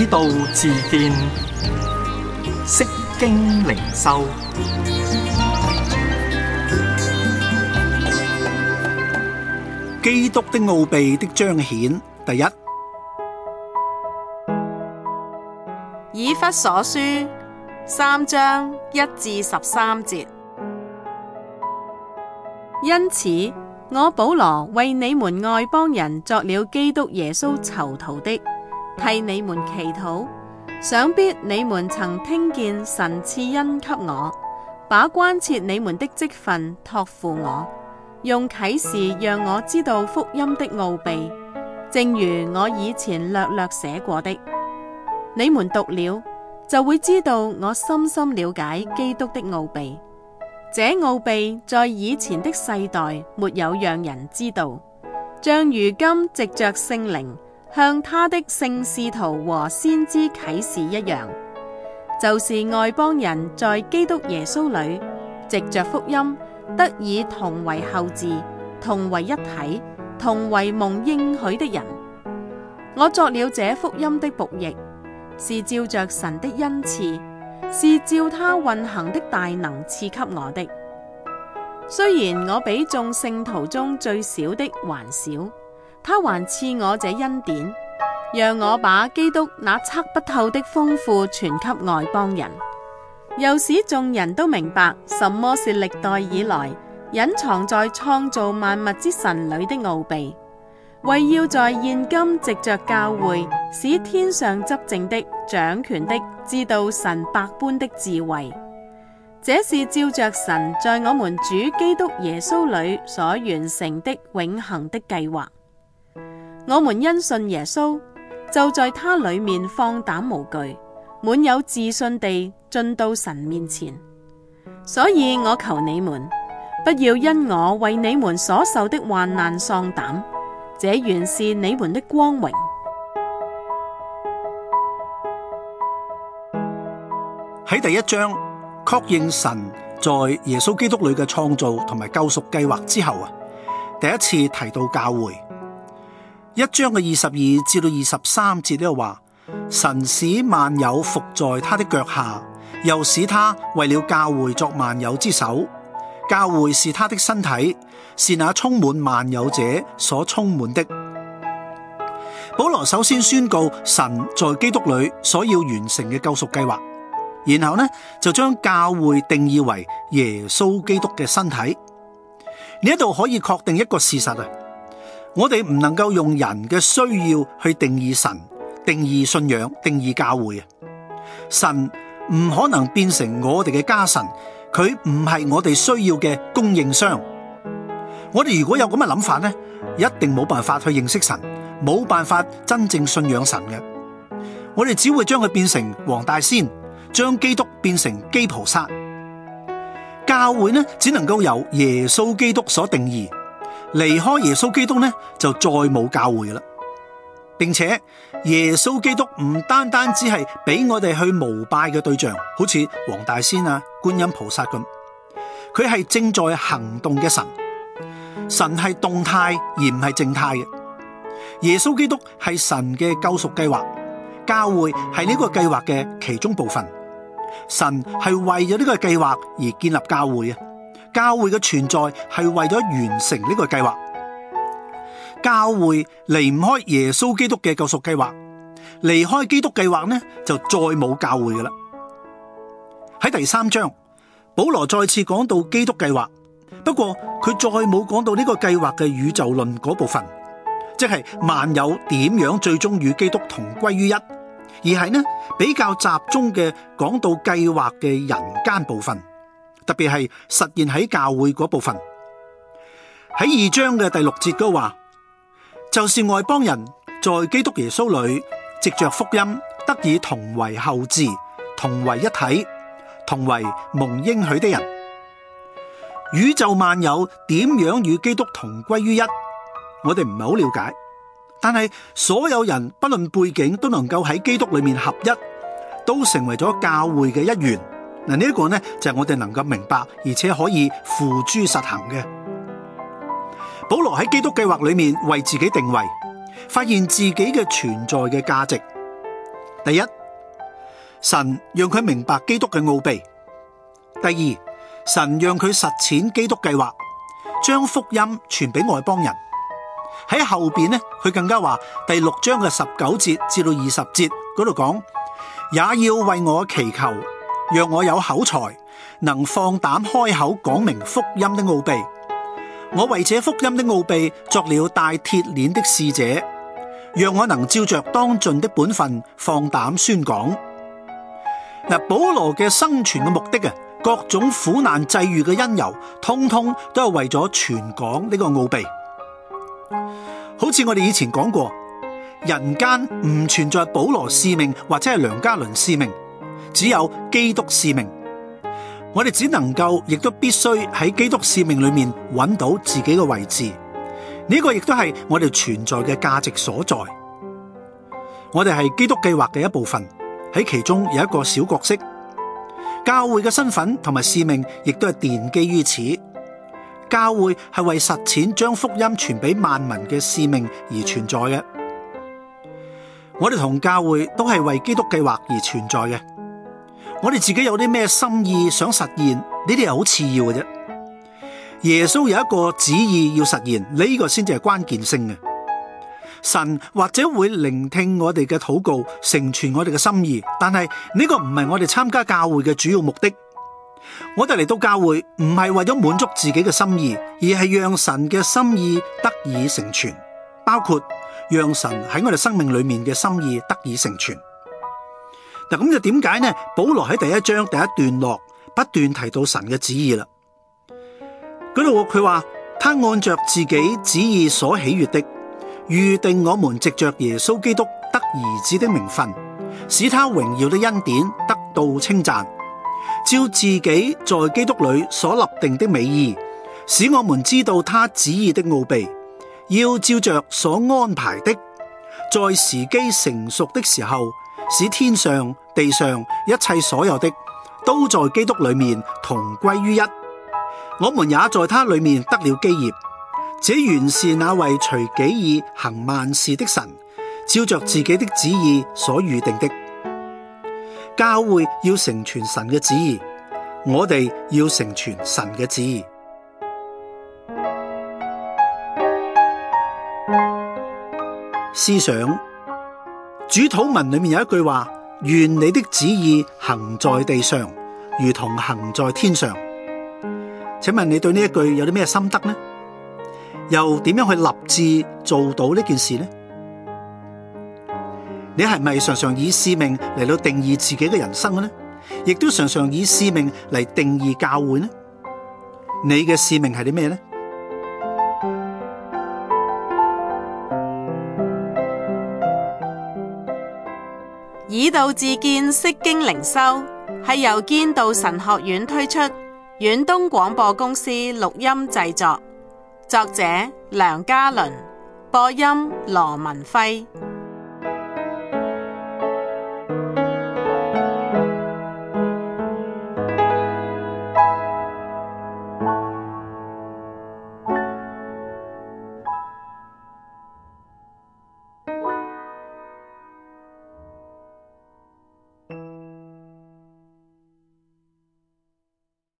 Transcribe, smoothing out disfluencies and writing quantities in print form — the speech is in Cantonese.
道自見，釋經靈修。 基督的奧秘的彰顯，第一。 以弗所書3章1至13節。因此，我保羅為你們外邦人作了基督耶穌囚徒的，替你們祈禱。想必你們曾聽見神賜恩給我，把關切你們的職分託付我，用啟示讓我知道福音的奧秘，正如我以前略略寫過的。你們讀了，就會知道我深深了解基督的奧秘。這奧秘在以前的世代沒有讓人知道，像如今藉着聖靈向他的聖使徒和先知啟示一樣，就是外邦人在基督耶穌裏藉着福音得以同為後嗣，同為一體，同為蒙應許的人。我作了這福音的僕役，是照着神的恩賜，是照他運行的大能賜給我的。雖然我比眾聖徒中最小的還小，他還賜我這恩典，讓我把基督那測不透的豐富傳給外邦人，又使眾人都明白什麼是歷代以來隱藏在創造萬物之神裏的奧秘，為要在現今藉着教會，使天上執政的、掌權的知道神百般的智慧。這是照着神在我們主基督耶穌裏所完成的永恆的計劃。我們因信耶穌，就在他裏面放膽無懼，滿有自信地進到神面前。所以我求你們，不要因我為你們所受的患難喪膽，這原是你們的光榮。 喺第一章確認神在耶穌基督裏嘅創造同埋救贖計劃之後第一次提到教會。一章嘅22至到23節呢話，神使萬有伏在他的腳下，又使他為了教會作萬有之首。教會是他的身體，是那充滿萬有者所充滿的。保羅首先宣告神在基督裏所要完成嘅救贖計劃，然後呢就將教會定義為耶穌基督嘅身體。呢度可以確定一個事實我哋唔能夠用人嘅需要去定義神、定義信仰、定義教會神唔可能變成我哋嘅家神，佢唔係我哋需要嘅供應商。我哋如果有咁嘅諗法呢，一定冇辦法去認識神，冇辦法真正信仰神嘅。我哋只會將佢變成黃大仙，將基督變成基菩薩。教會呢，只能夠由耶穌基督所定義。離開耶穌基督呢，就再冇教會啦。並且耶穌基督唔單單只係俾我哋去膜拜嘅對象，好似黃大仙觀音菩薩咁，佢係正在行動嘅神。神係動態而唔係靜態嘅。耶穌基督係神嘅救贖計劃，教會係呢個計劃嘅其中部分。神係為咗呢個計劃而建立教會教會嘅存在係為咗完成呢個計劃。教會離唔開耶穌基督嘅救贖計劃，離開基督計劃呢，就再冇教會噶啦。喺第3章，保羅再次講到基督計劃，不過佢再冇講到呢個計劃嘅宇宙論嗰部分，即係萬有點樣最終與基督同歸於一，而係呢比較集中嘅講到計劃嘅人間部分，特別係實現喺教會嗰部分。喺2章嘅第6節嗰話，就是外邦人在基督耶穌裏藉着福音得以同為後嗣，同為一體，同為蒙應許的人。宇宙萬有點樣與基督同歸於一，我哋唔係好了解，但係所有人不論背景都能夠喺基督裏面合一，都成為咗教會嘅一員。嗱，呢一個呢就係我哋能夠明白而且可以付諸實行嘅。保羅喺基督計劃裏面為自己定位，發現自己嘅存在嘅價值。 第一，神讓佢明白基督嘅奧秘；第二，神讓佢實踐基督計劃，將福音傳俾外邦人。喺後邊呢，佢更加話第6章嘅19節至到20節嗰度講，也要為我祈求，讓我有口才，能放膽開口講明福音的奧秘。我為這福音的奧秘作了帶鐵鏈的使者，讓我能照着當盡的本分放膽宣講。保羅嘅生存嘅目的啊，各種苦難際遇嘅因由，通通都係為咗傳講呢個奧秘。好似我哋以前講過，人間唔存在保羅使命或者係梁家麟使命，只有基督使命。我哋只能夠，亦都必須喺基督使命裏面揾到自己嘅位置。呢個亦都係我哋存在嘅價值所在。我哋係基督計劃嘅一部分，喺其中有一個小角色。教會嘅身份同埋使命亦都係奠基於此。教會係為實踐將福音傳俾萬民嘅使命而存在嘅。我哋同教會都係為基督計劃而存在嘅。我哋自己有啲咩心意想實現，呢啲係好次要嘅啫。耶穌有一個旨意要實現，呢個先至係關鍵性嘅。神或者會聆聽我哋嘅禱告，成全我哋嘅心意，但係呢個唔係我哋參加教會嘅主要目的。我哋嚟到教會唔係為咗滿足自己嘅心意，而係讓神嘅心意得以成全，包括讓神喺我哋生命裏面嘅心意得以成全。嗱，咁就點解呢？保羅喺第1章第1段落不斷提到神嘅旨意啦。嗰度佢話，他按着自己旨意所喜悅的，預定我們藉着耶穌基督得兒子的名分，使他榮耀的恩典得到稱讚，照自己在基督裏所立定的美意，使我們知道他旨意的奧秘，要照着所安排的，在時機成熟的時候，使天上地上一切所有的都在基督裏面同歸於一。我們也在他裏面得了基業。這原是那位隨己意行萬事的神，照着自己的旨意所預定的。教會要成全神嘅旨意，我哋要成全神嘅旨意。思想主禱文裏面有一句話，願你的旨意行在地上，如同行在天上。請問你對呢一句有啲咩心得呢？又點樣去立志做到呢件事呢？你係咪常常以使命嚟到定義自己嘅人生呢？亦都常常以使命嚟定義教會呢？你嘅使命係啲咩呢？ 以道自見，釋經靈修係由堅道神學院推出，遠東廣播公司錄音製作，作者梁家麟，播音羅文輝。